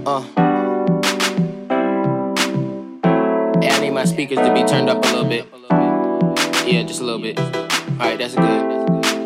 Hey, I need my speakers to be turned up a little bit. Yeah, just a little bit. Alright, that's good.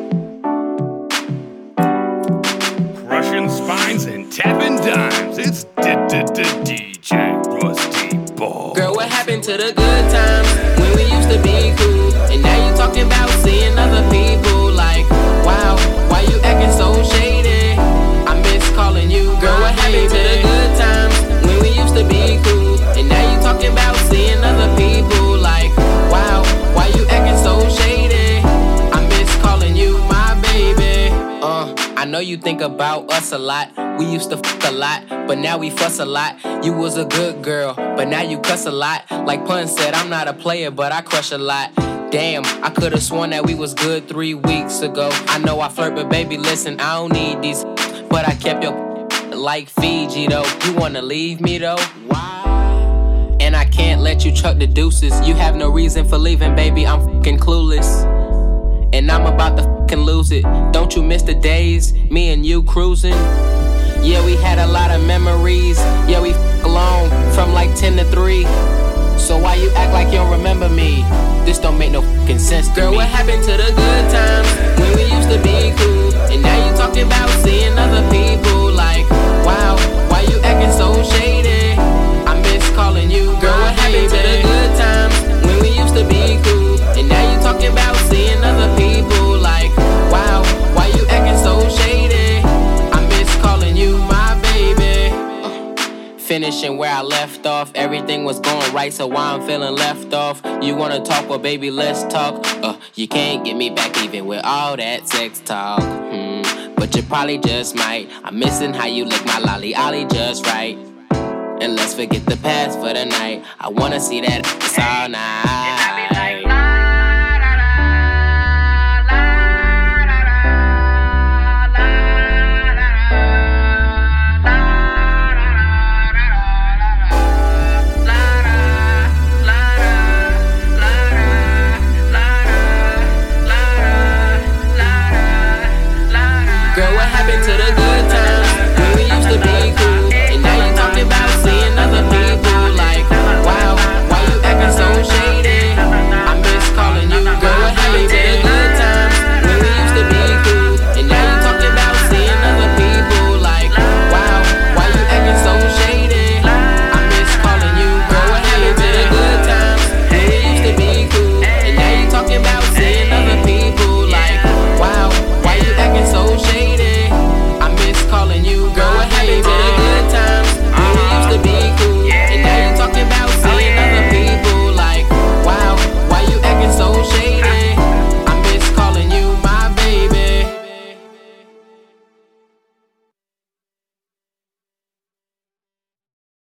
Crushing spines and tapping dimes. It's DJ Rusty Ball. Girl, what happened to the good times when we used to be cool? And now you talking about seeing other people. Like, wow, why you acting so shady? I miss calling you. Girl, what happened to the good times when we used to be cool? And now you talking about seeing other people. Like, wow, why you acting so shady? I miss calling you my baby. I know you think about us a lot. We used to fuck a lot, but now we fuss a lot. You was a good girl, but now you cuss a lot. Like Pun said, I'm not a player, but I crush a lot. Damn, I could've sworn that we was good 3 weeks ago. I know I flirt, but baby, listen, I don't need these. But I kept your like Fiji, though. You wanna leave me, though? Why? And I can't let you chuck the deuces. You have no reason for leaving, baby, I'm fucking clueless. And I'm about to fucking lose it. Don't you miss the days, me and you cruising? Yeah, we had a lot of memories. Yeah, we alone from like 10 to 3. So why you act like you don't remember me? This don't make no fucking sense to me. Girl, what happened to the good times when we used to be cool? And now you talking about seeing other people. Like, wow, why you acting so shady? I miss calling you. Girl, what happened to the good times when we used to be cool? And now you talking about seeing other people. Like, wow, why you acting so shady? I miss calling you my baby. Finishing where I left off, everything was going right, so why I'm feeling left off? You wanna talk, well baby, let's talk. You can't get me back even with all that sex talk. But you probably just might. I'm missing how you lick my lolly ollie just right. And let's forget the past for the night. I wanna see that ass all night.